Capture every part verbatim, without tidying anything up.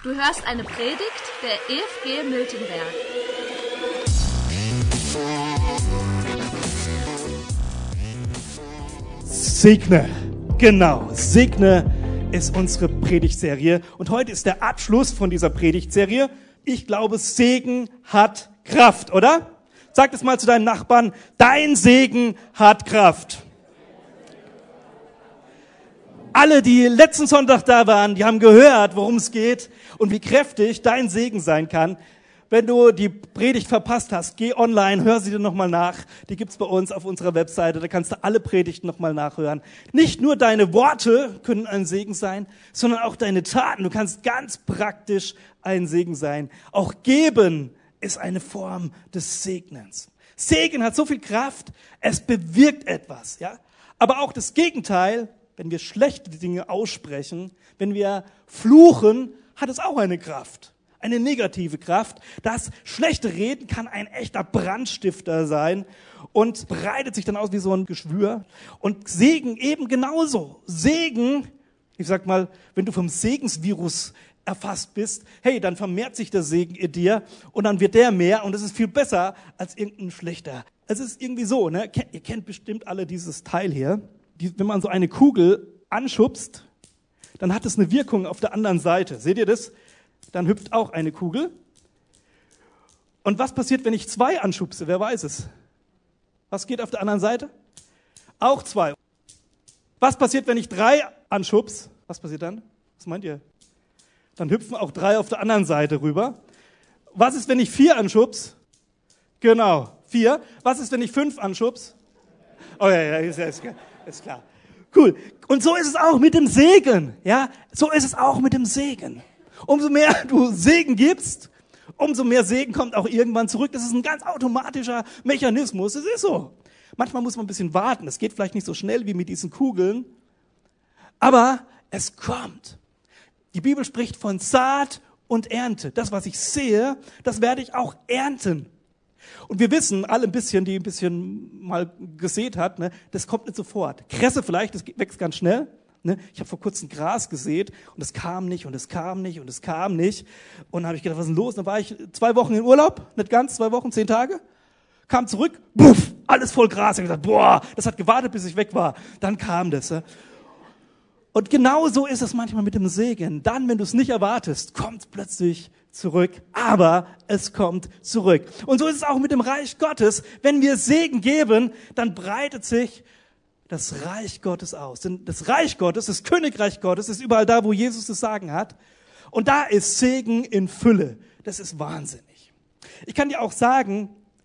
Du hörst eine Predigt der E F G Miltenberg. Segne, genau, Segne ist unsere Predigtserie und heute ist der Abschluss von dieser Predigtserie. Ich glaube, Segen hat Kraft, oder? Sag das mal zu deinem Nachbarn, dein Segen hat Kraft. Alle, die letzten Sonntag da waren, die haben gehört, worum es geht und wie kräftig dein Segen sein kann. Wenn du die Predigt verpasst hast, geh online, hör sie dir nochmal nach. Die gibt's bei uns auf unserer Webseite, da kannst du alle Predigten nochmal nachhören. Nicht nur deine Worte können ein Segen sein, sondern auch deine Taten. Du kannst ganz praktisch ein Segen sein. Auch geben ist eine Form des Segnens. Segen hat so viel Kraft, es bewirkt etwas, ja. Aber auch das Gegenteil, wenn wir schlechte Dinge aussprechen, wenn wir fluchen, hat es auch eine Kraft, eine negative Kraft. Das schlechte Reden kann ein echter Brandstifter sein und breitet sich dann aus wie so ein Geschwür. Und Segen eben genauso. Segen, ich sag mal, wenn du vom Segensvirus erfasst bist, hey, dann vermehrt sich der Segen in dir und dann wird der mehr und es ist viel besser als irgendein schlechter. Es ist irgendwie so, ne? Ihr kennt bestimmt alle dieses Teil hier. Die, wenn man so eine Kugel anschubst, dann hat es eine Wirkung auf der anderen Seite. Seht ihr das? Dann hüpft auch eine Kugel. Und was passiert, wenn ich zwei anschubse? Wer weiß es? Was geht auf der anderen Seite? Auch zwei. Was passiert, wenn ich drei anschubs? Was passiert dann? Was meint ihr? Dann hüpfen auch drei auf der anderen Seite rüber. Was ist, wenn ich vier anschubs? Genau, vier. Was ist, wenn ich fünf anschubs? Oh ja, ja, ist, ist, ist klar. Cool. Und so ist es auch mit dem Segen. Ja, so ist es auch mit dem Segen. Umso mehr du Segen gibst, umso mehr Segen kommt auch irgendwann zurück. Das ist ein ganz automatischer Mechanismus. Es ist so. Manchmal muss man ein bisschen warten. Es geht vielleicht nicht so schnell wie mit diesen Kugeln. Aber es kommt. Die Bibel spricht von Saat und Ernte. Das, was ich sehe, das werde ich auch ernten. Und wir wissen alle ein bisschen, die ein bisschen mal gesät hat, ne, das kommt nicht sofort. Kresse vielleicht, das wächst ganz schnell. Ne? Ich habe vor kurzem Gras gesät und es kam nicht und es kam nicht und es kam nicht. Und dann habe ich gedacht, was ist denn los? Dann war ich zwei Wochen in Urlaub, nicht ganz, zwei Wochen, zehn Tage. Kam zurück, buff, alles voll Gras. Ich habe gesagt, boah, das hat gewartet, bis ich weg war. Dann kam das. Ne? Und genau so ist es manchmal mit dem Segen. Dann, wenn du es nicht erwartest, kommt es plötzlich zurück. Aber es kommt zurück. Und so ist es auch mit dem Reich Gottes. Wenn wir Segen geben, dann breitet sich das Reich Gottes aus. Denn das Reich Gottes, das Königreich Gottes, ist überall da, wo Jesus das Sagen hat. Und da ist Segen in Fülle. Das ist wahnsinnig. Ich kann dir auch sagen,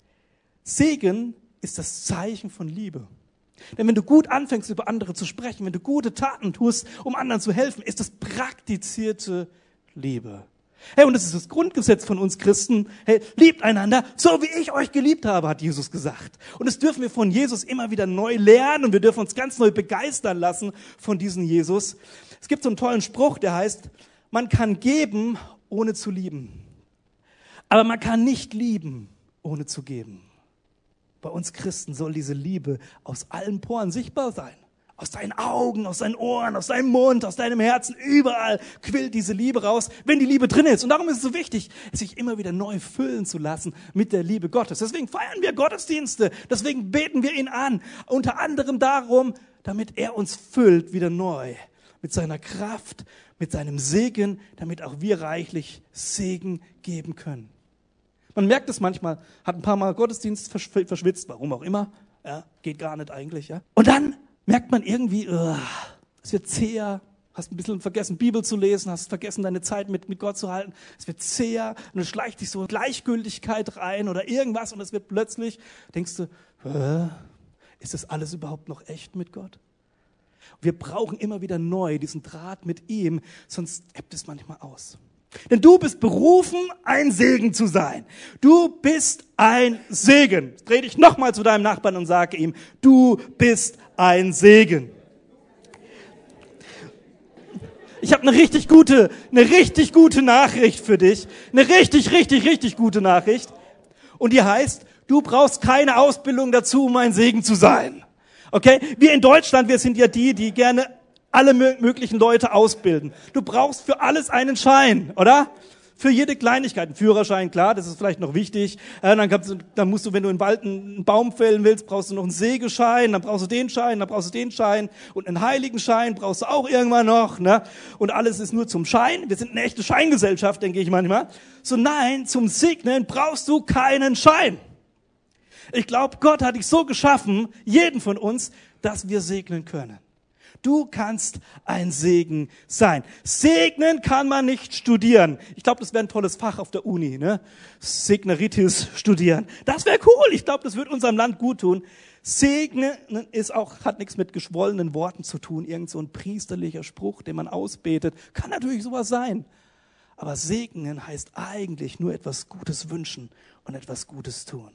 Segen ist das Zeichen von Liebe. Denn wenn du gut anfängst, über andere zu sprechen, wenn du gute Taten tust, um anderen zu helfen, ist das praktizierte Liebe. Hey, und das ist das Grundgesetz von uns Christen. Hey, liebt einander, so wie ich euch geliebt habe, hat Jesus gesagt. Und das dürfen wir von Jesus immer wieder neu lernen und wir dürfen uns ganz neu begeistern lassen von diesem Jesus. Es gibt so einen tollen Spruch, der heißt, man kann geben, ohne zu lieben. Aber man kann nicht lieben, ohne zu geben. Bei uns Christen soll diese Liebe aus allen Poren sichtbar sein. Aus deinen Augen, aus deinen Ohren, aus deinem Mund, aus deinem Herzen, überall quillt diese Liebe raus, wenn die Liebe drin ist. Und darum ist es so wichtig, sich immer wieder neu füllen zu lassen mit der Liebe Gottes. Deswegen feiern wir Gottesdienste, deswegen beten wir ihn an. Unter anderem darum, damit er uns füllt wieder neu mit seiner Kraft, mit seinem Segen, damit auch wir reichlich Segen geben können. Man merkt es manchmal, hat ein paar Mal Gottesdienst verschwitzt, warum auch immer, ja, geht gar nicht eigentlich, ja. Und dann merkt man irgendwie, uh, es wird zäher, hast ein bisschen vergessen, Bibel zu lesen, hast vergessen, deine Zeit mit, mit Gott zu halten, es wird zäher und es schleicht dich so Gleichgültigkeit rein oder irgendwas und es wird plötzlich, denkst du, uh, ist das alles überhaupt noch echt mit Gott? Wir brauchen immer wieder neu diesen Draht mit ihm, sonst ebbt es manchmal aus. Denn du bist berufen, ein Segen zu sein. Du bist ein Segen. Dreh dich nochmal zu deinem Nachbarn und sage ihm, du bist ein Segen. Ich habe eine richtig gute, eine richtig gute Nachricht für dich. Eine richtig, richtig, richtig gute Nachricht. Und die heißt, du brauchst keine Ausbildung dazu, um ein Segen zu sein. Okay? Wir in Deutschland, wir sind ja die, die gerne alle möglichen Leute ausbilden. Du brauchst für alles einen Schein, oder? Für jede Kleinigkeit. Ein Führerschein, klar, das ist vielleicht noch wichtig. Äh, dann, kannst du, dann musst du, wenn du im Wald einen Baum fällen willst, brauchst du noch einen Sägeschein, dann brauchst du den Schein, dann brauchst du den Schein und einen Heiligenschein brauchst du auch irgendwann noch. Ne? Und alles ist nur zum Schein. Wir sind eine echte Scheingesellschaft, denke ich manchmal. So nein, zum Segnen brauchst du keinen Schein. Ich glaube, Gott hat dich so geschaffen, jeden von uns, dass wir segnen können. Du kannst ein Segen sein. Segnen kann man nicht studieren. Ich glaube, das wäre ein tolles Fach auf der Uni, ne? Segneritis studieren. Das wäre cool. Ich glaube, das würde unserem Land gut tun. Segnen ist auch, hat nichts mit geschwollenen Worten zu tun. Irgend so ein priesterlicher Spruch, den man ausbetet. Kann natürlich sowas sein. Aber segnen heißt eigentlich nur etwas Gutes wünschen und etwas Gutes tun.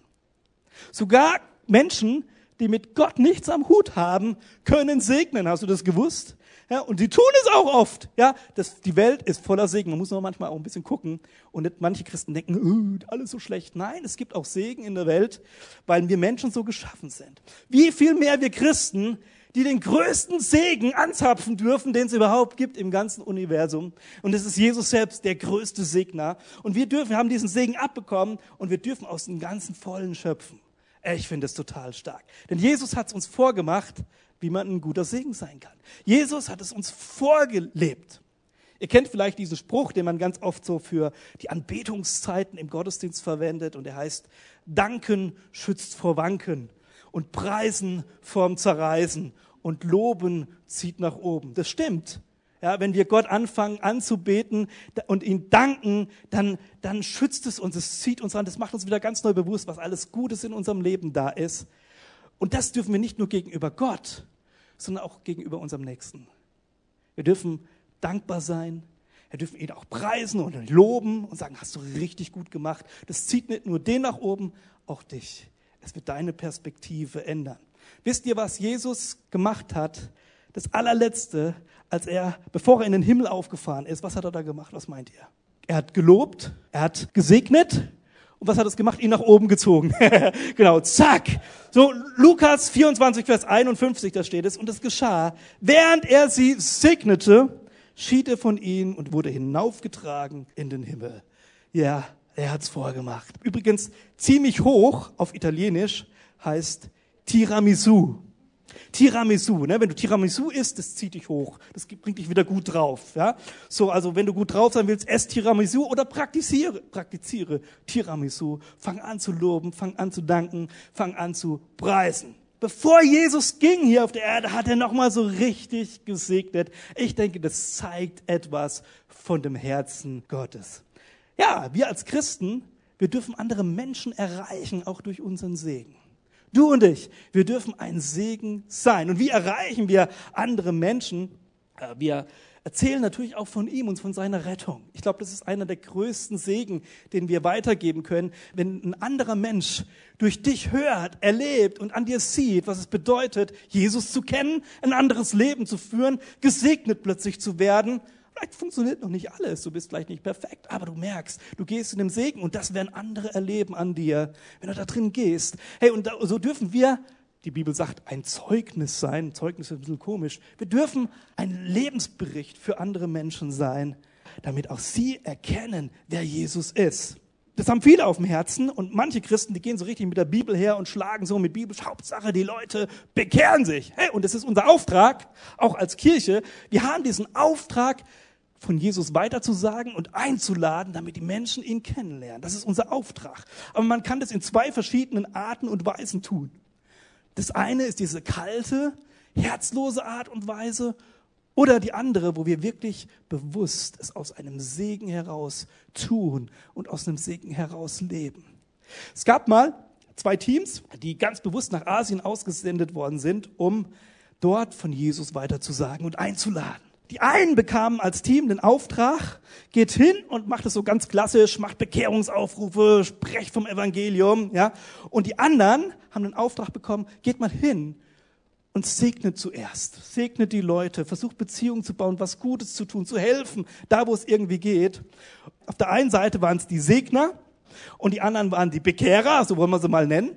Sogar Menschen, die mit Gott nichts am Hut haben, können segnen. Hast du das gewusst? Ja, und die tun es auch oft. Ja, das, die Welt ist voller Segen. Man muss nur manchmal auch ein bisschen gucken. Und nicht manche Christen denken, oh, alles so schlecht. Nein, es gibt auch Segen in der Welt, weil wir Menschen so geschaffen sind. Wie viel mehr wir Christen, die den größten Segen anzapfen dürfen, den es überhaupt gibt im ganzen Universum. Und es ist Jesus selbst, der größte Segner. Und wir dürfen, wir haben diesen Segen abbekommen und wir dürfen aus dem ganzen Vollen schöpfen. Ich finde es total stark. Denn Jesus hat es uns vorgemacht, wie man ein guter Segen sein kann. Jesus hat es uns vorgelebt. Ihr kennt vielleicht diesen Spruch, den man ganz oft so für die Anbetungszeiten im Gottesdienst verwendet. Und der heißt, Danken schützt vor Wanken und Preisen vorm Zerreißen und Loben zieht nach oben. Das stimmt. Ja, wenn wir Gott anfangen anzubeten und ihn danken, dann, dann schützt es uns, es zieht uns an, das macht uns wieder ganz neu bewusst, was alles Gutes in unserem Leben da ist. Und das dürfen wir nicht nur gegenüber Gott, sondern auch gegenüber unserem Nächsten. Wir dürfen dankbar sein, wir dürfen ihn auch preisen und loben und sagen, hast du richtig gut gemacht. Das zieht nicht nur den nach oben, auch dich. Es wird deine Perspektive ändern. Wisst ihr, was Jesus gemacht hat? Das allerletzte, als er, bevor er in den Himmel aufgefahren ist, was hat er da gemacht? Was meint ihr? Er hat gelobt, er hat gesegnet und was hat es gemacht? Ihn nach oben gezogen. Genau, zack. So, Lukas vierundzwanzig, Vers einundfünfzig, da steht es. Und es geschah, während er sie segnete, schied er von ihnen und wurde hinaufgetragen in den Himmel. Ja, er hat's vorgemacht. Übrigens, ziemlich hoch auf Italienisch heißt Tiramisu. Tiramisu, ne? Wenn du Tiramisu isst, das zieht dich hoch. Das bringt dich wieder gut drauf, ja? So, also wenn du gut drauf sein willst, ess Tiramisu oder praktiziere, praktiziere Tiramisu. Fang an zu loben, fang an zu danken, fang an zu preisen. Bevor Jesus ging hier auf der Erde, hat er nochmal so richtig gesegnet. Ich denke, das zeigt etwas von dem Herzen Gottes. Ja, wir als Christen, wir dürfen andere Menschen erreichen, auch durch unseren Segen. Du und ich, wir dürfen ein Segen sein. Und wie erreichen wir andere Menschen? Wir erzählen natürlich auch von ihm und von seiner Rettung. Ich glaube, das ist einer der größten Segen, den wir weitergeben können, wenn ein anderer Mensch durch dich hört, erlebt und an dir sieht, was es bedeutet, Jesus zu kennen, ein anderes Leben zu führen, gesegnet plötzlich zu werden. Vielleicht funktioniert noch nicht alles, du bist vielleicht nicht perfekt, aber du merkst, du gehst in den Segen und das werden andere erleben an dir, wenn du da drin gehst. Hey, und da, so dürfen wir, die Bibel sagt, ein Zeugnis sein. Zeugnis ist ein bisschen komisch. Wir dürfen ein Lebensbericht für andere Menschen sein, damit auch sie erkennen, wer Jesus ist. Das haben viele auf dem Herzen und manche Christen, die gehen so richtig mit der Bibel her und schlagen so mit Bibel. Hauptsache, die Leute bekehren sich. Hey, und das ist unser Auftrag, auch als Kirche. Wir haben diesen Auftrag, von Jesus weiterzusagen und einzuladen, damit die Menschen ihn kennenlernen. Das ist unser Auftrag. Aber man kann das in zwei verschiedenen Arten und Weisen tun. Das eine ist diese kalte, herzlose Art und Weise oder die andere, wo wir wirklich bewusst es aus einem Segen heraus tun und aus einem Segen heraus leben. Es gab mal zwei Teams, die ganz bewusst nach Asien ausgesendet worden sind, um dort von Jesus weiterzusagen und einzuladen. Die einen bekamen als Team den Auftrag, geht hin und macht es so ganz klassisch, macht Bekehrungsaufrufe, sprecht vom Evangelium, ja. Und die anderen haben den Auftrag bekommen, geht mal hin und segnet zuerst. Segnet die Leute, versucht Beziehungen zu bauen, was Gutes zu tun, zu helfen, da wo es irgendwie geht. Auf der einen Seite waren es die Segner und die anderen waren die Bekehrer, so wollen wir sie mal nennen.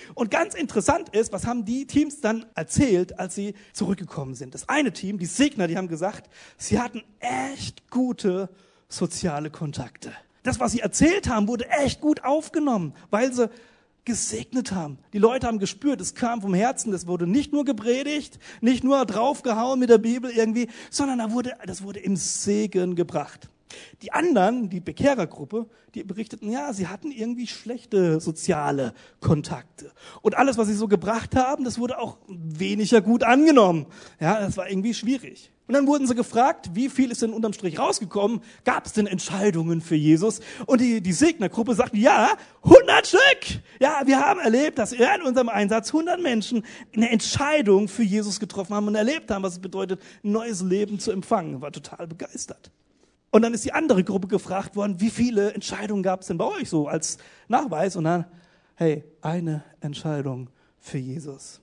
Und ganz interessant ist, was haben die Teams dann erzählt, als sie zurückgekommen sind. Das eine Team, die Segner, die haben gesagt, sie hatten echt gute soziale Kontakte. Das, was sie erzählt haben, wurde echt gut aufgenommen, weil sie gesegnet haben. Die Leute haben gespürt, es kam vom Herzen, das wurde nicht nur gepredigt, nicht nur draufgehauen mit der Bibel irgendwie, sondern da wurde, das wurde im Segen gebracht. Die anderen, die Bekehrergruppe, die berichteten, ja, sie hatten irgendwie schlechte soziale Kontakte. Und alles, was sie so gebracht haben, das wurde auch weniger gut angenommen. Ja, das war irgendwie schwierig. Und dann wurden sie gefragt, wie viel ist denn unterm Strich rausgekommen? Gab es denn Entscheidungen für Jesus? Und die, die Segnergruppe sagt, ja, hundert Stück. Ja, wir haben erlebt, dass in unserem Einsatz hundert Menschen eine Entscheidung für Jesus getroffen haben und erlebt haben, was es bedeutet, ein neues Leben zu empfangen. War total begeistert. Und dann ist die andere Gruppe gefragt worden, wie viele Entscheidungen gab es denn bei euch so als Nachweis? Und dann, hey, eine Entscheidung für Jesus.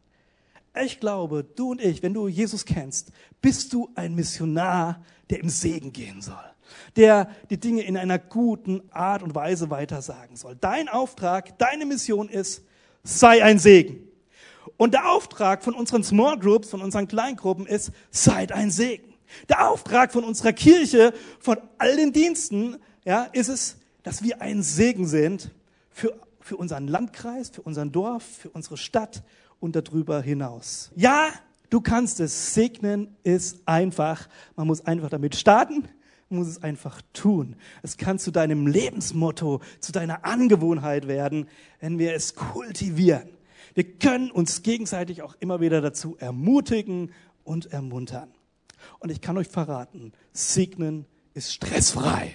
Ich glaube, du und ich, wenn du Jesus kennst, bist du ein Missionar, der im Segen gehen soll, der die Dinge in einer guten Art und Weise weitersagen soll. Dein Auftrag, deine Mission ist, sei ein Segen. Und der Auftrag von unseren Small Groups, von unseren Kleingruppen ist, seid ein Segen. Der Auftrag von unserer Kirche, von all den Diensten, ja, ist es, dass wir ein Segen sind für, für unseren Landkreis, für unseren Dorf, für unsere Stadt und darüber hinaus. Ja, du kannst es. Segnen ist einfach. Man muss einfach damit starten, man muss es einfach tun. Es kann zu deinem Lebensmotto, zu deiner Angewohnheit werden, wenn wir es kultivieren. Wir können uns gegenseitig auch immer wieder dazu ermutigen und ermuntern. Und ich kann euch verraten, Segnen ist stressfrei.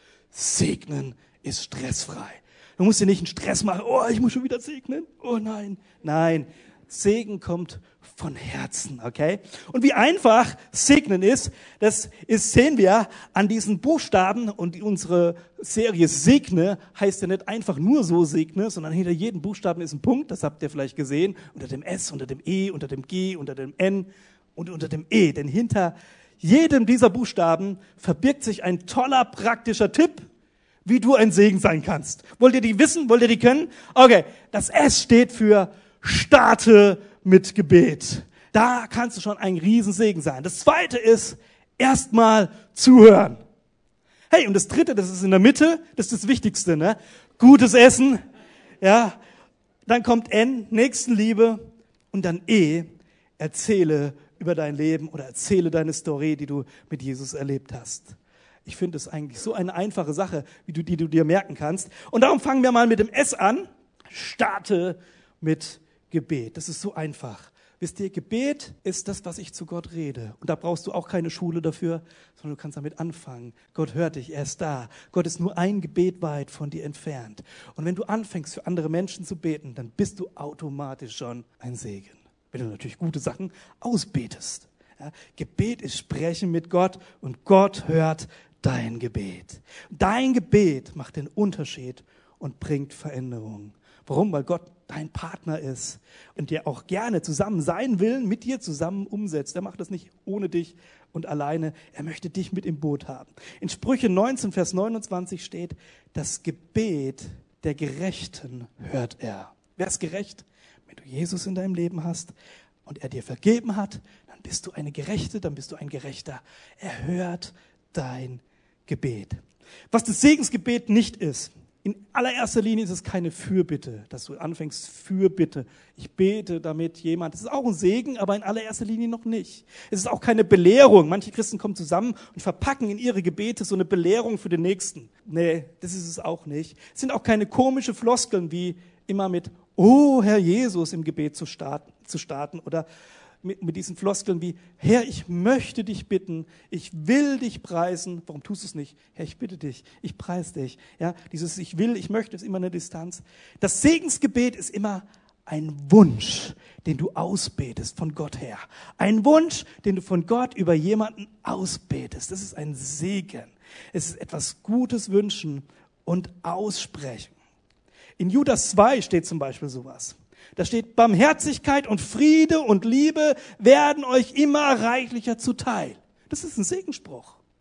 Segnen ist stressfrei. Du musst dir nicht einen Stress machen, oh, ich muss schon wieder segnen. Oh nein, nein. Segen kommt von Herzen, okay? Und wie einfach Segnen ist, das ist, sehen wir an diesen Buchstaben. Und unsere Serie Segne heißt ja nicht einfach nur so Segne, sondern hinter jedem Buchstaben ist ein Punkt, das habt ihr vielleicht gesehen, unter dem S, unter dem E, unter dem G, unter dem N und unter dem E. Denn hinter jedem dieser Buchstaben verbirgt sich ein toller, praktischer Tipp, wie du ein Segen sein kannst. Wollt ihr die wissen? Wollt ihr die können? Okay, das S steht für starte mit Gebet. Da kannst du schon ein Riesensegen sein. Das zweite ist, erstmal zuhören. Hey, und das dritte, das ist in der Mitte, das ist das Wichtigste, ne? Gutes Essen, ja. Dann kommt N, Nächstenliebe, und dann E, erzähle über dein Leben oder erzähle deine Story, die du mit Jesus erlebt hast. Ich finde es eigentlich so eine einfache Sache, wie du, die du dir merken kannst. Und darum fangen wir mal mit dem S an. Starte mit Gebet. Das ist so einfach. Wisst ihr, Gebet ist das, was ich zu Gott rede. Und da brauchst du auch keine Schule dafür, sondern du kannst damit anfangen. Gott hört dich, er ist da. Gott ist nur ein Gebet weit von dir entfernt. Und wenn du anfängst, für andere Menschen zu beten, dann bist du automatisch schon ein Segen. Wenn du natürlich gute Sachen ausbetest. Ja, Gebet ist Sprechen mit Gott und Gott hört dein Gebet. Dein Gebet macht den Unterschied und bringt Veränderung. Warum? Weil Gott dein Partner ist und der auch gerne zusammen sein will, mit dir zusammen umsetzt. Er macht das nicht ohne dich und alleine. Er möchte dich mit im Boot haben. In Sprüche neunzehn, Vers neunundzwanzig steht, das Gebet der Gerechten hört er. Wer ist gerecht? Wenn du Jesus in deinem Leben hast und er dir vergeben hat, dann bist du eine Gerechte, dann bist du ein Gerechter. Er hört dein Gebet. Was das Segensgebet nicht ist, in allererster Linie ist es keine Fürbitte, dass du anfängst, Fürbitte. Ich bete damit jemand. Das ist auch ein Segen, aber in allererster Linie noch nicht. Es ist auch keine Belehrung. Manche Christen kommen zusammen und verpacken in ihre Gebete so eine Belehrung für den Nächsten. Nee, das ist es auch nicht. Es sind auch keine komische Floskeln wie immer mit Oh, Herr Jesus im Gebet zu starten, zu starten oder mit, mit diesen Floskeln wie Herr, ich möchte dich bitten, ich will dich preisen. Warum tust du es nicht? Herr, ich bitte dich, ich preise dich. Ja, dieses ich will, ich möchte ist immer eine Distanz. Das Segensgebet ist immer ein Wunsch, den du ausbetest von Gott her. Ein Wunsch, den du von Gott über jemanden ausbetest. Das ist ein Segen. Es ist etwas Gutes wünschen und aussprechen. In Judas zwei steht zum Beispiel sowas. Da steht, Barmherzigkeit und Friede und Liebe werden euch immer reichlicher zuteil. Das ist ein Segensspruch.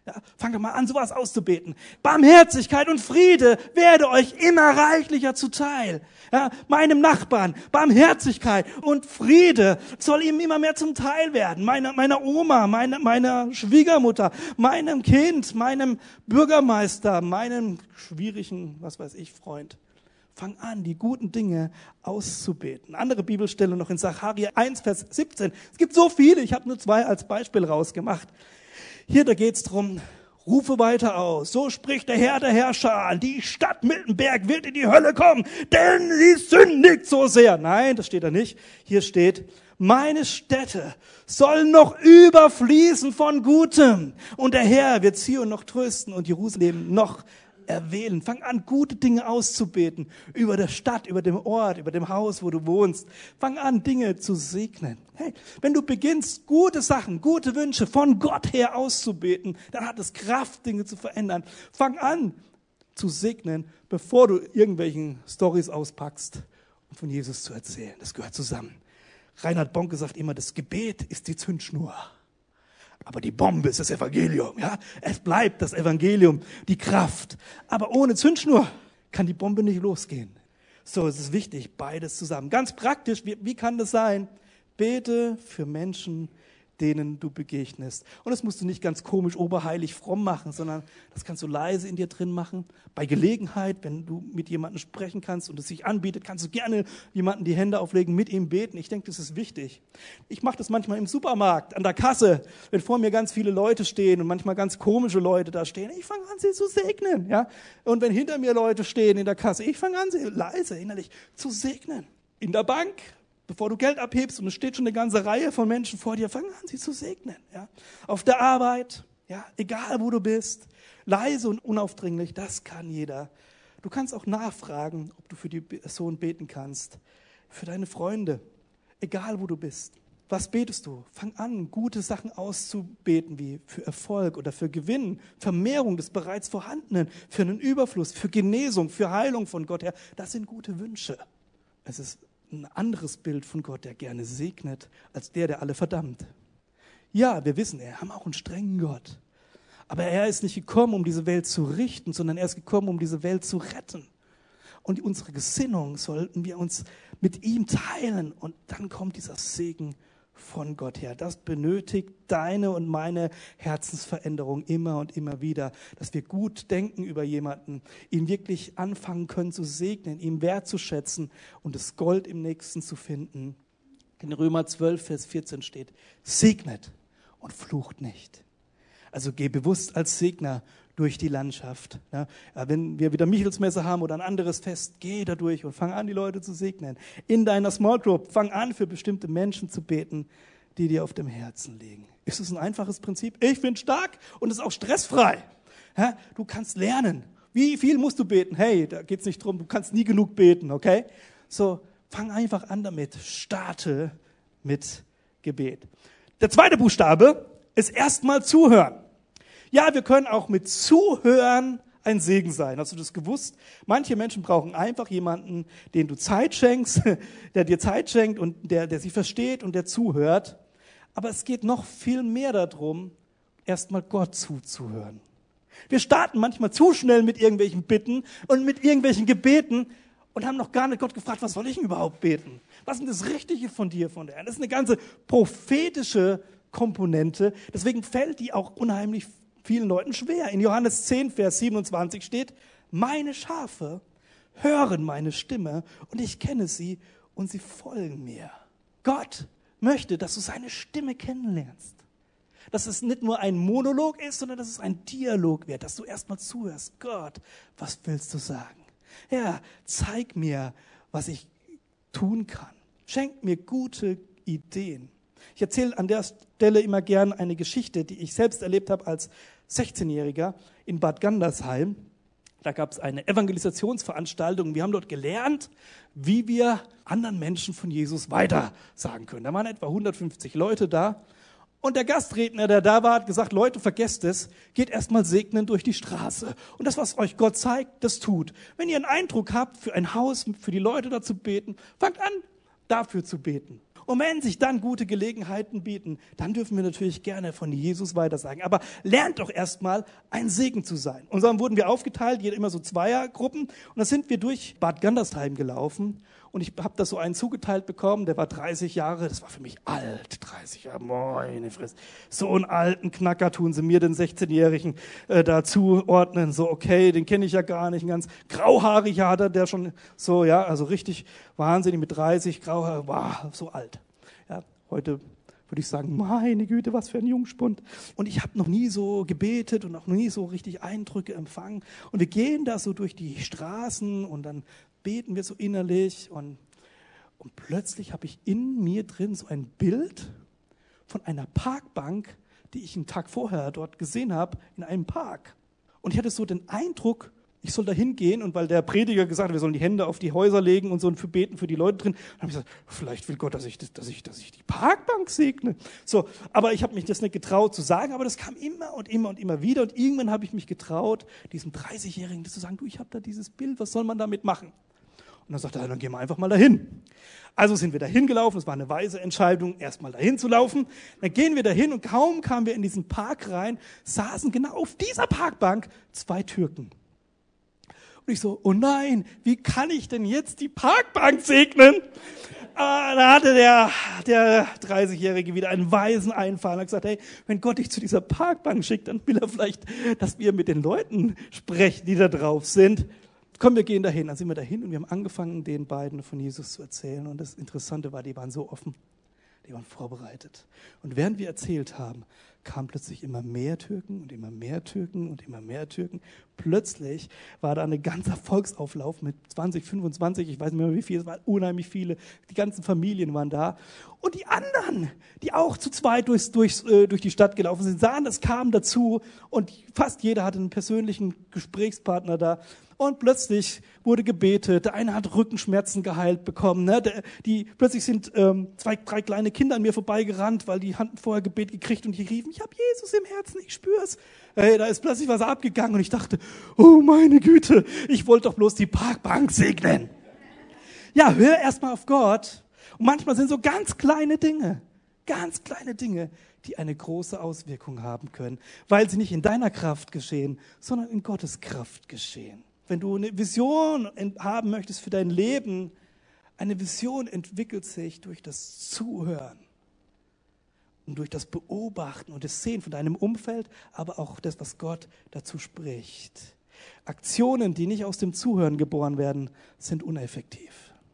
Ja, fang doch mal an, sowas auszubeten. Barmherzigkeit und Friede werde euch immer reichlicher zuteil. Ja, meinem Nachbarn, Barmherzigkeit und Friede soll ihm immer mehr zum Teil werden. Meiner, meiner Oma, meine, meiner Schwiegermutter, meinem Kind, meinem Bürgermeister, meinem schwierigen, was weiß ich, Freund. Fang an, die guten Dinge auszubeten. Andere Bibelstelle noch in Sacharja eins, Vers siebzehn. Es gibt so viele, ich habe nur zwei als Beispiel rausgemacht. Hier, da geht's drum, rufe weiter aus. So spricht der Herr der Herrscher. Die Stadt Miltenberg wird in die Hölle kommen, denn sie sündigt so sehr. Nein, das steht da nicht. Hier steht, meine Städte sollen noch überfließen von Gutem. Und der Herr wird Zion noch trösten und Jerusalem noch erwählen. Fang an, gute Dinge auszubeten. Über der Stadt, über dem Ort, über dem Haus, wo du wohnst. Fang an, Dinge zu segnen. Hey, wenn du beginnst, gute Sachen, gute Wünsche von Gott her auszubeten, dann hat es Kraft, Dinge zu verändern. Fang an zu segnen, bevor du irgendwelchen Storys auspackst und von Jesus zu erzählen. Das gehört zusammen. Reinhard Bonke sagt immer, das Gebet ist die Zündschnur. Aber die Bombe ist das Evangelium, ja. Es bleibt das Evangelium, die Kraft. Aber ohne Zündschnur kann die Bombe nicht losgehen. So, es ist wichtig, beides zusammen. Ganz praktisch, wie, wie kann das sein? Bete für Menschen, denen du begegnest. Und das musst du nicht ganz komisch, oberheilig, fromm machen, sondern das kannst du leise in dir drin machen. Bei Gelegenheit, wenn du mit jemandem sprechen kannst und es sich anbietet, kannst du gerne jemandem die Hände auflegen, mit ihm beten. Ich denke, das ist wichtig. Ich mache das manchmal im Supermarkt, an der Kasse, wenn vor mir ganz viele Leute stehen und manchmal ganz komische Leute da stehen. Ich fange an, sie zu segnen. Ja? Und wenn hinter mir Leute stehen in der Kasse, ich fange an, sie leise, innerlich zu segnen. In der Bank, bevor du Geld abhebst und es steht schon eine ganze Reihe von Menschen vor dir, fang an, sie zu segnen. Ja? Auf der Arbeit, ja, egal wo du bist, leise und unaufdringlich, das kann jeder. Du kannst auch nachfragen, ob du für die Person beten kannst, für deine Freunde, egal wo du bist. Was betest du? Fang an, gute Sachen auszubeten, wie für Erfolg oder für Gewinn, Vermehrung des bereits Vorhandenen, für einen Überfluss, für Genesung, für Heilung von Gott her. Das sind gute Wünsche. Es ist ein anderes Bild von Gott, der gerne segnet, als der, der alle verdammt. Ja, wir wissen, wir haben auch einen strengen Gott. Aber er ist nicht gekommen, um diese Welt zu richten, sondern er ist gekommen, um diese Welt zu retten. Und unsere Gesinnung sollten wir uns mit ihm teilen. Und dann kommt dieser Segen von Gott her. Das benötigt deine und meine Herzensveränderung immer und immer wieder, dass wir gut denken über jemanden, ihn wirklich anfangen können zu segnen, ihm wertzuschätzen und das Gold im Nächsten zu finden. In Römer zwölf, Vers vierzehn steht, segnet und flucht nicht. Also geh bewusst als Segner durch die Landschaft. Ja, wenn wir wieder Michelsmesse haben oder ein anderes Fest, geh da durch und fang an, die Leute zu segnen. In deiner Small Group, fang an, für bestimmte Menschen zu beten, die dir auf dem Herzen liegen. Ist es ein einfaches Prinzip? Ich finde es stark und es ist auch stressfrei. Ja, du kannst lernen. Wie viel musst du beten? Hey, da geht es nicht drum, du kannst nie genug beten, okay? So, fang einfach an damit. Starte mit Gebet. Der zweite Buchstabe ist erstmal zuhören. Ja, wir können auch mit Zuhören ein Segen sein. Hast du das gewusst? Manche Menschen brauchen einfach jemanden, den du Zeit schenkst, der dir Zeit schenkt und der, der sie versteht und der zuhört. Aber es geht noch viel mehr darum, erstmal Gott zuzuhören. Wir starten manchmal zu schnell mit irgendwelchen Bitten und mit irgendwelchen Gebeten und haben noch gar nicht Gott gefragt, was soll ich denn überhaupt beten? Was ist denn das Richtige von dir, von der? Das ist eine ganze prophetische Komponente. Deswegen fällt die auch unheimlich vielen Leuten schwer. In Johannes zehn, Vers siebenundzwanzig steht, meine Schafe hören meine Stimme und ich kenne sie und sie folgen mir. Gott möchte, dass du seine Stimme kennenlernst. Dass es nicht nur ein Monolog ist, sondern dass es ein Dialog wird, dass du erstmal zuhörst. Gott, was willst du sagen? Herr, zeig mir, was ich tun kann. Schenk mir gute Ideen. Ich erzähle an der Stelle immer gern eine Geschichte, die ich selbst erlebt habe als sechzehnjähriger in Bad Gandersheim. Da gab es eine Evangelisationsveranstaltung. Wir haben dort gelernt, wie wir anderen Menschen von Jesus weiter sagen können. Da waren etwa hundertfünfzig Leute da. Und der Gastredner, der da war, hat gesagt, Leute, vergesst es, geht erstmal segnen durch die Straße. Und das, was euch Gott zeigt, das tut. Wenn ihr einen Eindruck habt, für ein Haus, für die Leute da zu beten, fangt an, dafür zu beten. Und wenn sich dann gute Gelegenheiten bieten, dann dürfen wir natürlich gerne von Jesus weitersagen. Aber lernt doch erstmal, ein Segen zu sein. Und dann wurden wir aufgeteilt, jeder immer so Zweiergruppen. Und dann sind wir durch Bad Gandersheim gelaufen. Und ich habe da so einen zugeteilt bekommen, der war dreißig Jahre, das war für mich alt, dreißig Jahre, meine Fresse. So einen alten Knacker tun sie mir, den sechzehnjährigen, äh, da zuordnen, so okay, den kenne ich ja gar nicht, ein ganz grauhaariger hat er, der schon so, ja, also richtig wahnsinnig mit dreißig, grauhaarig, wow, so alt. Ja, heute würde ich sagen, meine Güte, was für ein Jungspund. Und ich habe noch nie so gebetet und auch noch nie so richtig Eindrücke empfangen. Und wir gehen da so durch die Straßen und dann beten wir so innerlich und, und plötzlich habe ich in mir drin so ein Bild von einer Parkbank, die ich einen Tag vorher dort gesehen habe, in einem Park. Und ich hatte so den Eindruck, ich soll da hingehen und weil der Prediger gesagt hat, wir sollen die Hände auf die Häuser legen und so und für beten für die Leute drin, dann habe ich gesagt, vielleicht will Gott, dass ich, dass ich, dass ich die Parkbank segne. So, aber ich habe mich das nicht getraut zu sagen, aber das kam immer und immer und immer wieder und irgendwann habe ich mich getraut, diesem dreißigjährigen zu sagen, du, ich habe da dieses Bild, was soll man damit machen? Und dann sagte er, dann gehen wir einfach mal dahin. Also sind wir dahin gelaufen, es war eine weise Entscheidung, erst mal dahin zu laufen. Dann gehen wir dahin und kaum kamen wir in diesen Park rein, saßen genau auf dieser Parkbank zwei Türken. Und ich so, oh nein, wie kann ich denn jetzt die Parkbank segnen? Ah, da hatte der, der dreißigjährige wieder einen weisen Einfall und hat gesagt, hey, wenn Gott dich zu dieser Parkbank schickt, dann will er vielleicht, dass wir mit den Leuten sprechen, die da drauf sind. Komm, wir gehen dahin. Dann sind wir dahin und wir haben angefangen, den beiden von Jesus zu erzählen. Und das Interessante war, die waren so offen, die waren vorbereitet. Und während wir erzählt haben, kamen plötzlich immer mehr Türken und immer mehr Türken und immer mehr Türken. Plötzlich war da ein ganzer Volksauflauf mit zwanzig, fünfundzwanzig, ich weiß nicht mehr wie viele, es waren unheimlich viele. Die ganzen Familien waren da. Und die anderen, die auch zu zweit durchs, durchs, äh, durch die Stadt gelaufen sind, sahen, das kam dazu. Und fast jeder hatte einen persönlichen Gesprächspartner da. Und plötzlich wurde gebetet. Der eine hat Rückenschmerzen geheilt bekommen. Ne? Der, die, plötzlich sind ähm, zwei, drei kleine Kinder an mir vorbeigerannt, weil die hatten vorher Gebet gekriegt und die riefen, ich habe Jesus im Herzen, ich spür's. Hey, da ist plötzlich was abgegangen und ich dachte, oh meine Güte, ich wollte doch bloß die Parkbank segnen. Ja, hör erst mal auf Gott. Und manchmal sind so ganz kleine Dinge, ganz kleine Dinge, die eine große Auswirkung haben können, weil sie nicht in deiner Kraft geschehen, sondern in Gottes Kraft geschehen. Wenn du eine Vision haben möchtest für dein Leben, eine Vision entwickelt sich durch das Zuhören und durch das Beobachten und das Sehen von deinem Umfeld, aber auch das, was Gott dazu spricht. Aktionen, die nicht aus dem Zuhören geboren werden, sind uneffektiv.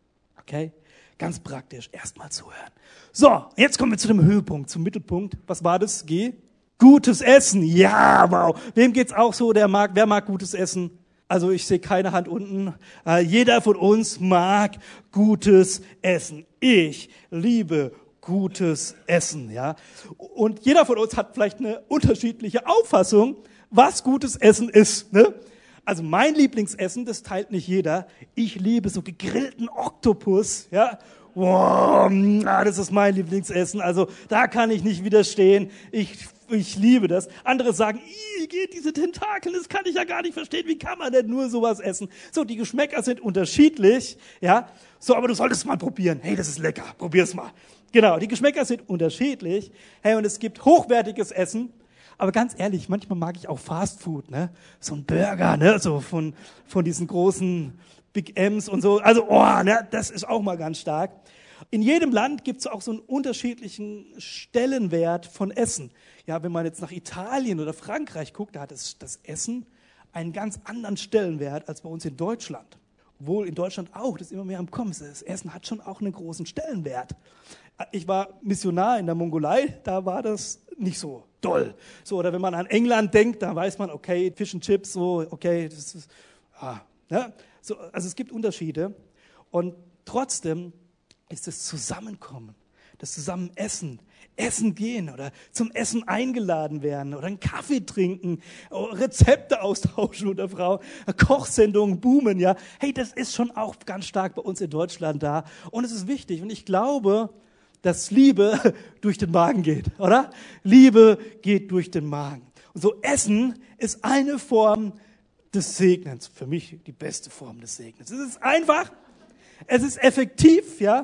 Okay? Ganz praktisch, erstmal zuhören. So, jetzt kommen wir zu dem Höhepunkt, zum Mittelpunkt. Was war das? G? Gutes Essen. Ja, wow. Wem geht's auch so? Der mag, wer mag gutes Essen? Also ich sehe keine Hand unten. Äh, jeder von uns mag gutes Essen. Ich liebe gutes Essen, ja. Und jeder von uns hat vielleicht eine unterschiedliche Auffassung, was gutes Essen ist, ne? Also mein Lieblingsessen, das teilt nicht jeder. Ich liebe so gegrillten Oktopus, ja. Wow, das ist mein Lieblingsessen. Also da kann ich nicht widerstehen. Ich, ich liebe das. Andere sagen, geht diese Tentakel, das kann ich ja gar nicht verstehen. Wie kann man denn nur sowas essen? So, die Geschmäcker sind unterschiedlich, ja. So, aber du solltest mal probieren. Hey, das ist lecker. Probier's mal. Genau, die Geschmäcker sind unterschiedlich. Hey, und es gibt hochwertiges Essen. Aber ganz ehrlich, manchmal mag ich auch Fast Food, ne? So ein Burger, ne? So von, von diesen großen Big M's und so. Also, oh, ne? Das ist auch mal ganz stark. In jedem Land gibt es auch so einen unterschiedlichen Stellenwert von Essen. Ja, wenn man jetzt nach Italien oder Frankreich guckt, da hat das, das Essen einen ganz anderen Stellenwert als bei uns in Deutschland. Obwohl in Deutschland auch, das ist immer mehr am Kommen. Das Essen hat schon auch einen großen Stellenwert. Ich war Missionar in der Mongolei, da war das nicht so doll. So, oder wenn man an England denkt, da weiß man, okay, Fish and Chips, so, okay, das ist, ah, ne? So, also es gibt Unterschiede. Und trotzdem ist das Zusammenkommen, das Zusammenessen, Essen gehen oder zum Essen eingeladen werden oder einen Kaffee trinken, Rezepte austauschen unter Frau, Kochsendungen boomen, ja. Hey, das ist schon auch ganz stark bei uns in Deutschland da. Und es ist wichtig. Und ich glaube, dass Liebe durch den Magen geht, oder? Liebe geht durch den Magen. Und so Essen ist eine Form des Segnens. Für mich die beste Form des Segnens. Es ist einfach, es ist effektiv, ja.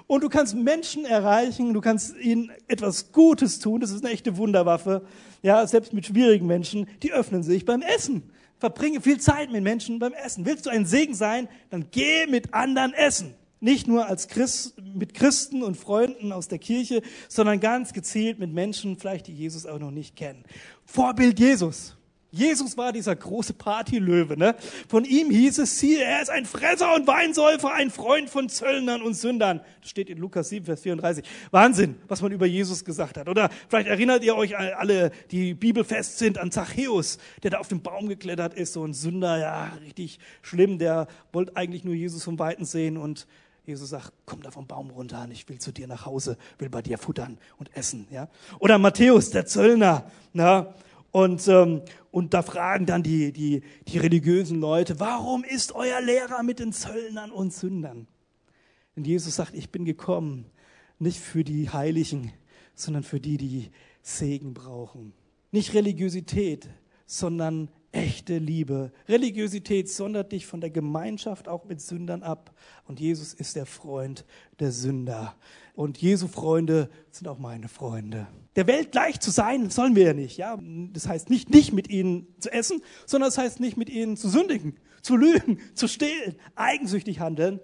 Und du kannst Menschen erreichen, du kannst ihnen etwas Gutes tun, das ist eine echte Wunderwaffe. Ja, selbst mit schwierigen Menschen, die öffnen sich beim Essen. Verbringe viel Zeit mit Menschen beim Essen. Willst du ein Segen sein, dann geh mit anderen essen. Nicht nur als Christ, mit Christen und Freunden aus der Kirche, sondern ganz gezielt mit Menschen, vielleicht die Jesus auch noch nicht kennen. Vorbild Jesus. Jesus war dieser große Partylöwe, ne? Von ihm hieß es, siehe, er ist ein Fresser und Weinsäufer, ein Freund von Zöllnern und Sündern. Das steht in Lukas sieben, Vers vierunddreißig. Wahnsinn, was man über Jesus gesagt hat. Oder vielleicht erinnert ihr euch alle, die bibelfest sind, an Zachäus, der da auf den Baum geklettert ist, so ein Sünder, ja, richtig schlimm, der wollte eigentlich nur Jesus vom Weiten sehen und Jesus sagt, komm da vom Baum runter, ich will zu dir nach Hause, will bei dir futtern und essen, ja. Oder Matthäus, der Zöllner, na, Und, ähm, und da fragen dann die, die, die religiösen Leute, warum ist euer Lehrer mit den Zöllnern und Sündern? Und Jesus sagt, ich bin gekommen, nicht für die Heiligen, sondern für die, die Segen brauchen. Nicht Religiosität, sondern echte Liebe. Religiosität sondert dich von der Gemeinschaft auch mit Sündern ab. Und Jesus ist der Freund der Sünder. Und Jesu Freunde sind auch meine Freunde. Der Welt gleich zu sein, sollen wir ja nicht. Ja? Das heißt nicht, nicht mit ihnen zu essen, sondern das heißt nicht mit ihnen zu sündigen, zu lügen, zu stehlen, eigensüchtig handeln.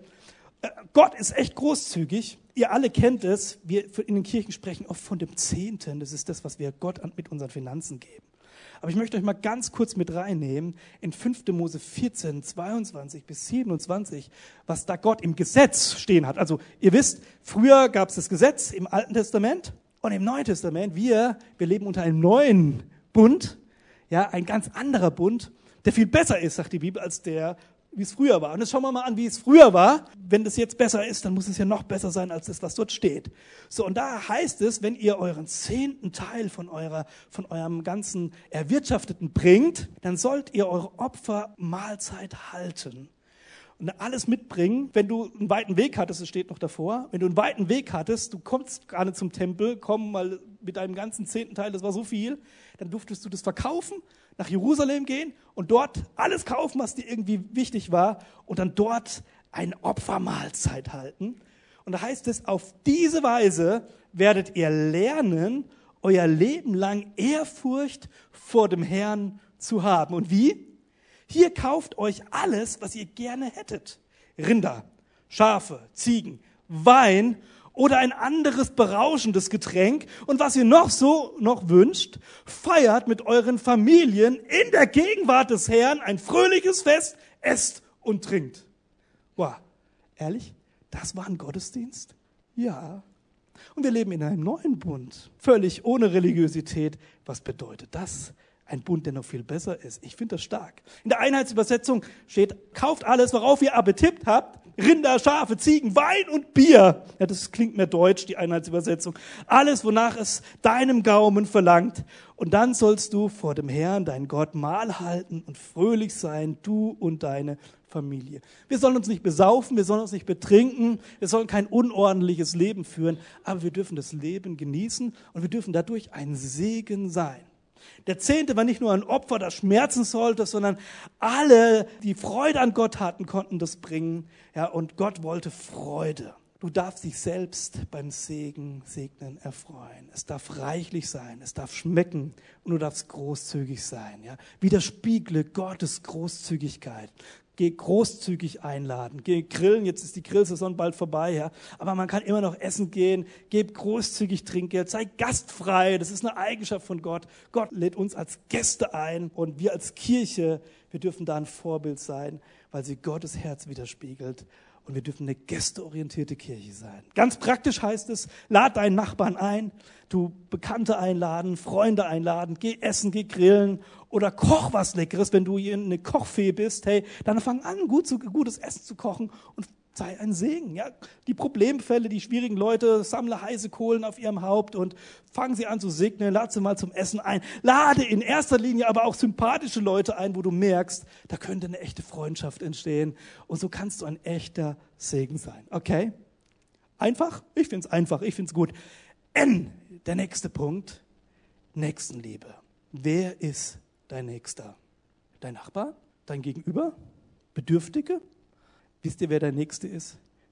Gott ist echt großzügig. Ihr alle kennt es. Wir in den Kirchen sprechen oft von dem Zehnten. Das ist das, was wir Gott mit unseren Finanzen geben. Aber ich möchte euch mal ganz kurz mit reinnehmen in fünfte Mose vierzehn, zweiundzwanzig bis siebenundzwanzig, was da Gott im Gesetz stehen hat. Also ihr wisst, früher gab es das Gesetz im Alten Testament und im Neuen Testament. Wir, wir leben unter einem neuen Bund, ja, ein ganz anderer Bund, der viel besser ist, sagt die Bibel, als der, wie es früher war. Und jetzt schauen wir mal an, wie es früher war. Wenn das jetzt besser ist, dann muss es ja noch besser sein, als das, was dort steht. So, und da heißt es, wenn ihr euren zehnten Teil von eurer, von eurem ganzen Erwirtschafteten bringt, dann sollt ihr eure Opfermahlzeit halten. Und alles mitbringen, wenn du einen weiten Weg hattest, es steht noch davor, wenn du einen weiten Weg hattest, du kommst gerade zum Tempel, komm mal mit deinem ganzen zehnten Teil, das war so viel, dann durftest du das verkaufen, nach Jerusalem gehen und dort alles kaufen, was dir irgendwie wichtig war und dann dort eine Opfermahlzeit halten. Und da heißt es, auf diese Weise werdet ihr lernen, euer Leben lang Ehrfurcht vor dem Herrn zu haben. Und wie? Hier kauft euch alles, was ihr gerne hättet. Rinder, Schafe, Ziegen, Wein oder ein anderes berauschendes Getränk. Und was ihr noch so noch wünscht, feiert mit euren Familien in der Gegenwart des Herrn ein fröhliches Fest, esst und trinkt. Wow, ehrlich? Das war ein Gottesdienst? Ja. Und wir leben in einem neuen Bund, völlig ohne Religiosität. Was bedeutet das? Ein Bund, der noch viel besser ist. Ich finde das stark. In der Einheitsübersetzung steht, kauft alles, worauf ihr Appetit habt. Rinder, Schafe, Ziegen, Wein und Bier. Ja, das klingt mehr deutsch, die Einheitsübersetzung. Alles, wonach es deinem Gaumen verlangt. Und dann sollst du vor dem Herrn, dein Gott, Mahl halten und fröhlich sein, du und deine Familie. Wir sollen uns nicht besaufen, wir sollen uns nicht betrinken, wir sollen kein unordentliches Leben führen, aber wir dürfen das Leben genießen und wir dürfen dadurch ein Segen sein. Der Zehnte war nicht nur ein Opfer, das schmerzen sollte, sondern alle, die Freude an Gott hatten, konnten das bringen. Ja, und Gott wollte Freude. Du darfst dich selbst beim Segen, Segnen erfreuen. Es darf reichlich sein, es darf schmecken und du darfst großzügig sein. Ja. Widerspiegle Gottes Großzügigkeit. Geh großzügig einladen, geh grillen, jetzt ist die Grillsaison bald vorbei, ja. Aber man kann immer noch essen gehen, gib großzügig Trinkgeld, sei gastfrei, das ist eine Eigenschaft von Gott. Gott lädt uns als Gäste ein und wir als Kirche, wir dürfen da ein Vorbild sein, weil sie Gottes Herz widerspiegelt. Und wir dürfen eine gästeorientierte Kirche sein. Ganz praktisch heißt es, lad deinen Nachbarn ein, du Bekannte einladen, Freunde einladen, geh essen, geh grillen oder koch was Leckeres. Wenn du hier eine Kochfee bist, hey, dann fang an, gut zu, gutes Essen zu kochen und sei ein Segen. Ja? Die Problemfälle, die schwierigen Leute, sammle heiße Kohlen auf ihrem Haupt und fang sie an zu segnen, lad sie mal zum Essen ein. Lade in erster Linie aber auch sympathische Leute ein, wo du merkst, da könnte eine echte Freundschaft entstehen. Und so kannst du ein echter Segen sein. Okay? Einfach? Ich finde es einfach, ich finde es gut. N, der nächste Punkt, Nächstenliebe. Wer ist dein Nächster? Dein Nachbar? Dein Gegenüber? Bedürftige? Wisst ihr, wer dein Nächster ist?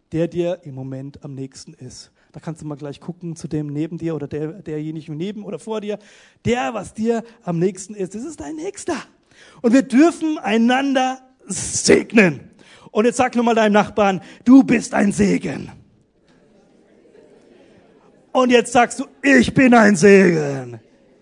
der dir im Moment am nächsten ist. Da kannst du mal gleich gucken zu dem neben dir oder der, derjenige neben oder vor dir. Der, was dir am nächsten ist, das ist dein Nächster. Und wir dürfen einander segnen. Und jetzt sag nur mal deinem Nachbarn, du bist ein Segen. Und jetzt sagst du, ich bin ein Segen.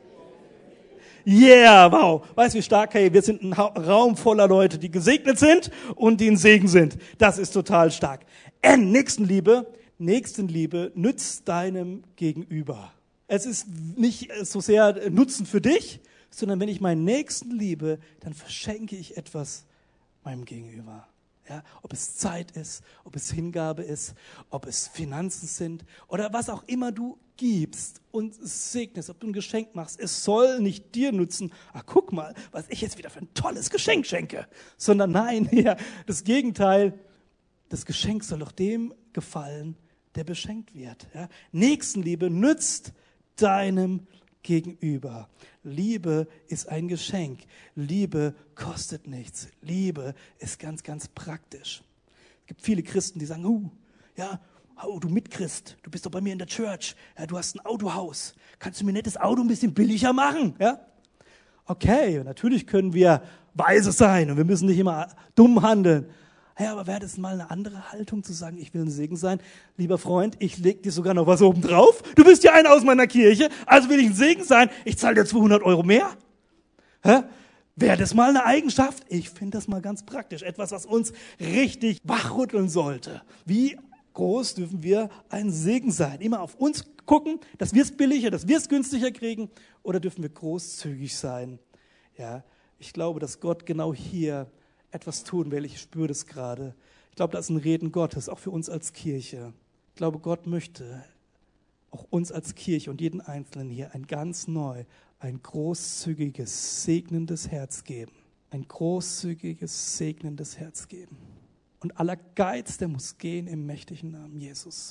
Yeah, wow. Weißt du, wie stark, hey, wir sind ein Raum voller Leute, die gesegnet sind und die ein Segen sind. Das ist total stark. N, Nächstenliebe. Nächstenliebe nützt deinem Gegenüber. Es ist nicht so sehr Nutzen für dich, sondern wenn ich meinen Nächsten liebe, dann verschenke ich etwas meinem Gegenüber. Ja, ob es Zeit ist, ob es Hingabe ist, ob es Finanzen sind oder was auch immer du gibst und segnest, ob du ein Geschenk machst. Es soll nicht dir nutzen, ach guck mal, was ich jetzt wieder für ein tolles Geschenk schenke, sondern nein, ja, das Gegenteil, das Geschenk soll doch dem gefallen, der beschenkt wird. Ja. Nächstenliebe nützt deinem Gegenüber. Liebe ist ein Geschenk. Liebe kostet nichts. Liebe ist ganz, ganz praktisch. Es gibt viele Christen, die sagen, uh, ja, oh, du Mitchrist, du bist doch bei mir in der Church, ja, du hast ein Autohaus. Kannst du mir nicht das Auto ein bisschen billiger machen? Ja? Okay, natürlich können wir weise sein und wir müssen nicht immer dumm handeln. Ja, aber wäre das mal eine andere Haltung zu sagen, ich will ein Segen sein? Lieber Freund, ich leg dir sogar noch was oben drauf. Du bist ja einer aus meiner Kirche, also will ich ein Segen sein. Ich zahle dir zweihundert Euro mehr. Hä? Wäre das mal eine Eigenschaft? Ich finde das mal ganz praktisch. Etwas, was uns richtig wachrütteln sollte. Wie groß dürfen wir ein Segen sein? Immer auf uns gucken, dass wir es billiger, dass wir es günstiger kriegen, oder dürfen wir großzügig sein? Ja, ich glaube, dass Gott genau hier etwas tun will. Ich spüre das gerade. Ich glaube, das ist ein Reden Gottes, auch für uns als Kirche. Ich glaube, Gott möchte auch uns als Kirche und jeden Einzelnen hier ein ganz neu, ein großzügiges, segnendes Herz geben. Ein großzügiges, segnendes Herz geben. Und aller Geiz, der muss gehen im mächtigen Namen Jesus.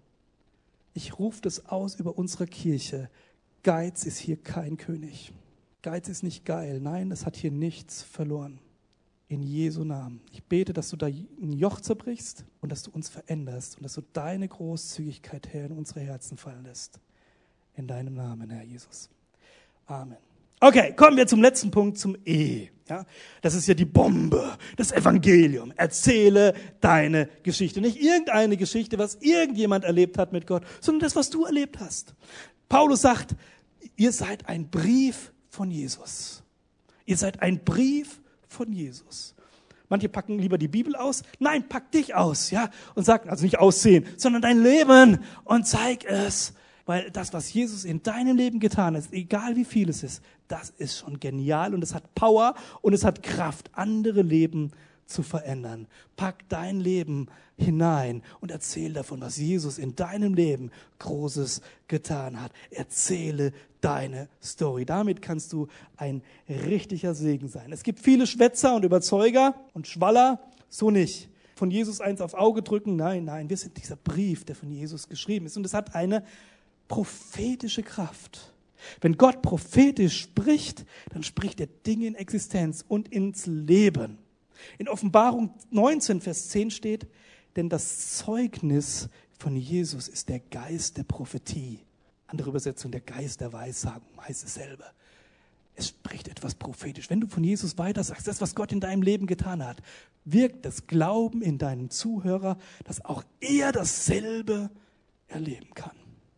Ich rufe das aus über unsere Kirche. Geiz ist hier kein König. Geiz ist nicht geil. Nein, es hat hier nichts verloren. In Jesu Namen. Ich bete, dass du da ein Joch zerbrichst und dass du uns veränderst und dass du deine Großzügigkeit, Herr, in unsere Herzen fallen lässt. In deinem Namen, Herr Jesus. Amen. Okay, kommen wir zum letzten Punkt, zum E. Ja, das ist ja die Bombe, das Evangelium. Erzähle deine Geschichte. Nicht irgendeine Geschichte, was irgendjemand erlebt hat mit Gott, sondern das, was du erlebt hast. Paulus sagt, ihr seid ein Brief von Jesus. Ihr seid ein Brief von Jesus. Manche packen lieber die Bibel aus. Nein, pack dich aus, ja, und sag, also nicht aussehen, sondern dein Leben und zeig es. Weil das, was Jesus in deinem Leben getan hat, egal wie viel es ist, das ist schon genial und es hat Power und es hat Kraft, andere Leben zu verändern. Pack dein Leben hinein und erzähl davon, was Jesus in deinem Leben Großes getan hat. Erzähle deine Story. Damit kannst du ein richtiger Segen sein. Es gibt viele Schwätzer und Überzeuger und Schwaller, so nicht. Von Jesus eins auf Auge drücken, nein, nein, wir sind dieser Brief, der von Jesus geschrieben ist und es hat eine prophetische Kraft. Wenn Gott prophetisch spricht, dann spricht er Dinge in Existenz und ins Leben. In Offenbarung neunzehn, Vers zehn steht, denn das Zeugnis von Jesus ist der Geist der Prophetie. Andere Übersetzung, der Geist der Weissagung, heißt dasselbe. Es spricht etwas prophetisch. Wenn du von Jesus weitersagst, das, was Gott in deinem Leben getan hat, wirkt das Glauben in deinem Zuhörer, dass auch er dasselbe erleben kann.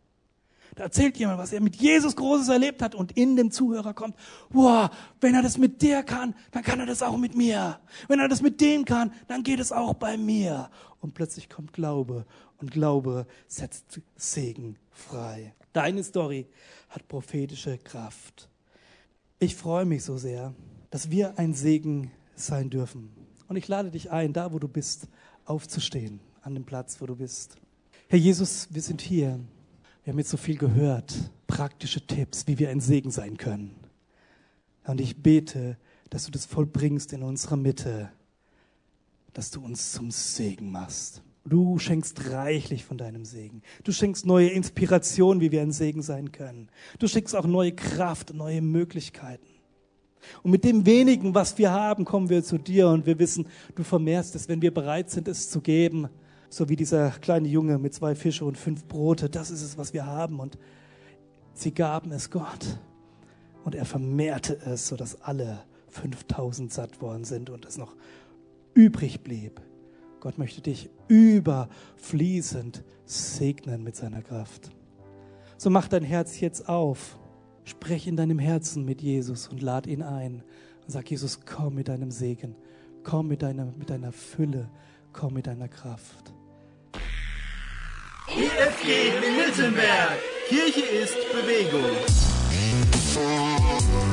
Da erzählt jemand, was er mit Jesus Großes erlebt hat und in dem Zuhörer kommt, wow, wenn er das mit der kann, dann kann er das auch mit mir. Wenn er das mit dem kann, dann geht es auch bei mir. Und plötzlich kommt Glaube und Glaube setzt Segen frei. Deine Story hat prophetische Kraft. Ich freue mich so sehr, dass wir ein Segen sein dürfen. Und ich lade dich ein, da wo du bist, aufzustehen, an dem Platz, wo du bist. Herr Jesus, wir sind hier. Wir haben jetzt so viel gehört, praktische Tipps, wie wir ein Segen sein können. Und ich bete, dass du das vollbringst in unserer Mitte, dass du uns zum Segen machst. Du schenkst reichlich von deinem Segen. Du schenkst neue Inspiration, wie wir ein Segen sein können. Du schenkst auch neue Kraft, neue Möglichkeiten. Und mit dem wenigen, was wir haben, kommen wir zu dir und wir wissen, du vermehrst es, wenn wir bereit sind, es zu geben. So wie dieser kleine Junge mit zwei Fische und fünf Brote. Das ist es, was wir haben. Und sie gaben es Gott. Und er vermehrte es, sodass alle fünftausend satt worden sind und es noch übrig blieb. Gott möchte dich überfließend segnen mit seiner Kraft. So mach dein Herz jetzt auf. Sprech in deinem Herzen mit Jesus und lad ihn ein. Und sag, Jesus, komm mit deinem Segen. Komm mit deiner, mit deiner Fülle. Komm mit deiner Kraft. E F G Miltenberg. Kirche ist Bewegung.